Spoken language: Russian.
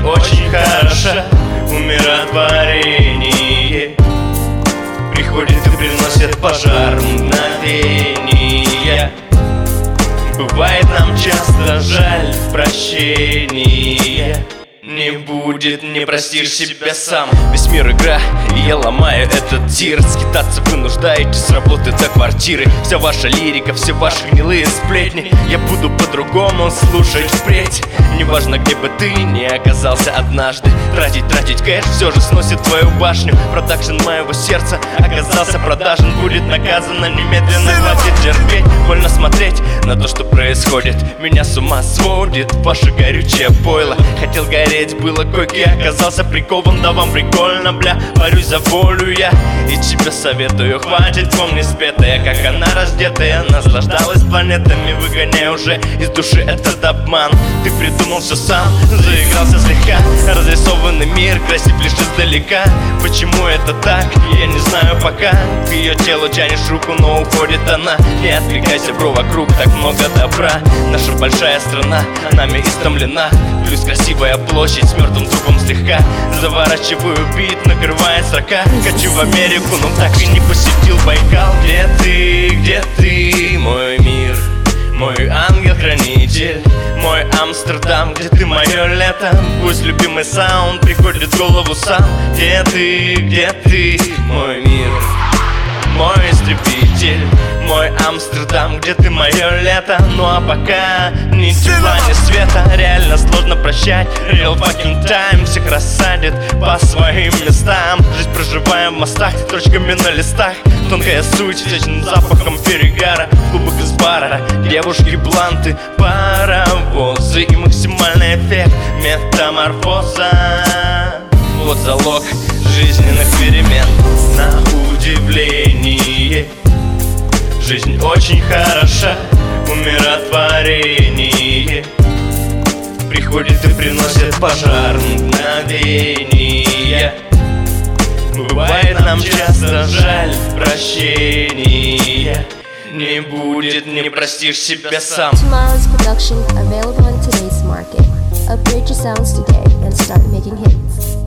очень хороша, умиротворение приходит и приносит пожар мгновения. Бывает нам часто жаль прощения. Не будет, не простишь себя сам. Весь мир игра, и я ломаю этот тир. Скитаться вынуждаете с работы до квартиры. Вся ваша лирика, все ваши гнилые сплетни я буду по-другому слушать впредь. Неважно, где бы ты ни оказался однажды, тратить кэш все же сносит твою башню. Продакшн моего сердца оказался продажен, будет наказано немедленно. Хватит терпеть, больно смотреть на то, что происходит. Меня с ума сводит ваше горючее пойло. Хотел гореть, было койки, оказался прикован. Да вам прикольно, бля, борюсь за волю я. И тебе советую, хватит помни спетая, как она раздетая наслаждалась планетами, выгоняя уже из души этот обман. Ты придумал все сам, заигрался слегка. Разрисованный мир красив лишь издалека. Почему это так, я не знаю пока. К ее телу тянешь руку, но уходит она. Не отвлекайся, бро, вокруг так много добра. Наша большая страна нами истомлена. Плюс красивая площадь с мертвым трупом слегка. Заворачиваю бит, накрывает строка. Хочу в Америку, но так и не посетил Байкал. Где ты, мой мир, мой ангел-хранитель, мой Амстердам, где ты, мое лето? Пусть любимый саунд приходит в голову сам. Где ты, мой мир, мой истребитель, мой Амстердам, где ты, мое лето? Ну а пока ни тепла, ни света, реально сложно прощать. Real fucking time всех рассадит по своим местам. Жизнь проживаем в мостах, строчками на листах. Тонкая суть, вечным запахом перегара. Клубок из бара, девушки-бланты, паровозы и максимальный эффект метаморфоза. Вот залог жизненных перемен. На удивление жизнь очень хороша, умиротворение приходит и приносит пожар мгновения. Бывает нам часто жаль прощения. Не будет, не простишь себя сам. Tomorrow's production available on today's market. Upgrade your sounds today and start making hits.